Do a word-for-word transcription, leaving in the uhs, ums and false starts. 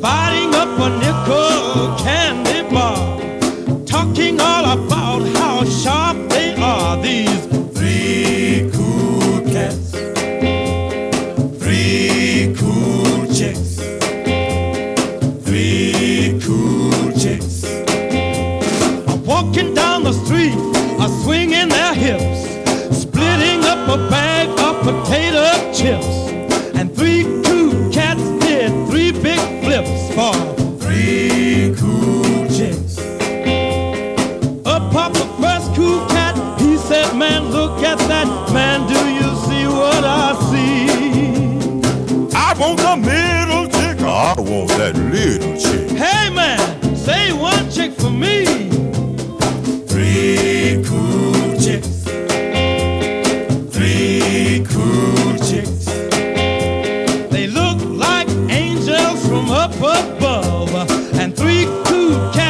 dividing up a nickel candy bar, talking all about how sharp they are. These three cool cats, three cool chicks, three cool chicks, are walking down the street, are swinging their hips, splitting up a bag of potato chips. And three cool cats did three big flips for three cool chicks. Up popped the first cool cat. He said, man, look at that. Man, do you see what I see? I want the middle chick. I want that little chick. Hey, man, say one chick for me. Three cool chicks, three cool chicks. They look like angels from up above, and three cool cats